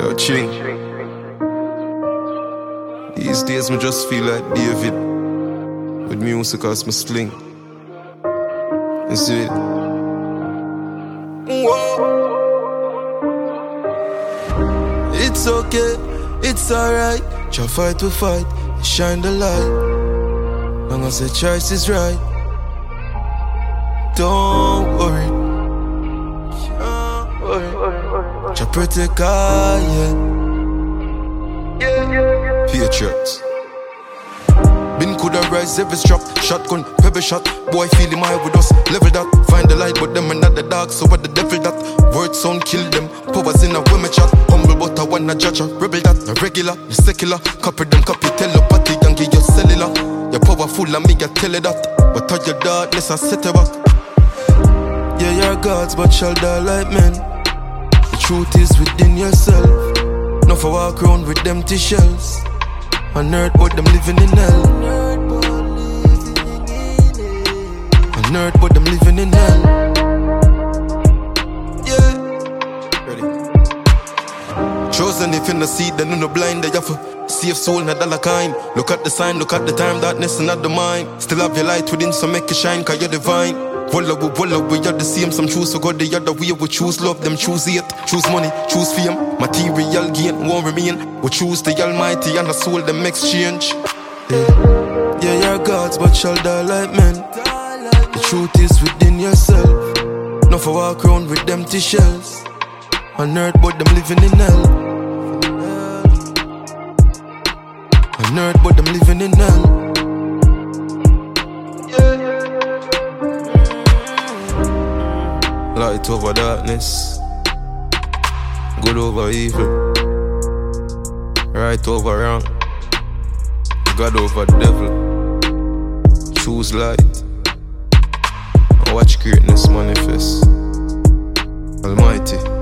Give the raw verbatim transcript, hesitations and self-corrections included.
Yo, Ching. These days, me just feel like David with music as my sling. You see it? Whoa. It's okay, it's alright. Try fight to fight, shine the light. Long as the choice is right. Don't worry. Don't worry. Try protect her, yeah. Patriots. Bin coulda rise every strap. Shotgun, pebble shot. Boy feel him high with us. Level that. Find the light but them and not the dark. So what the devil that? Word sound kill them. Powers in a women chat. Humble but I wanna judge her. Rebel that. A regular, the secular. Copy them, copy telepathy and give you cellular. You're powerful and me I tell you that. But all your darkness I set you back. Yeah, you're gods but shall die like men. The truth is within yourself. Not for walk around with empty shells. On earth but them living in hell. On earth but them living in hell. Yeah. Ready. Chosen if you no see then you no blind. They have a safe soul not dollar kind. Look at the sign, look at the time, darkness not the mind. Still have your light within so make it shine cause you're divine. Voila we voila we are the same. Some choose to go the other way. We choose love, them choose hate. Choose money, choose fame. Material gain won't remain. We choose the almighty and the soul them exchange. Yeah, yeah you're gods but shall die like men. The truth is within yourself. Not for walk around with empty shells. On earth but them living in hell. On earth but them living in hell. Light over darkness, good over evil, right over wrong, God over devil. Choose light and watch greatness manifest. Almighty.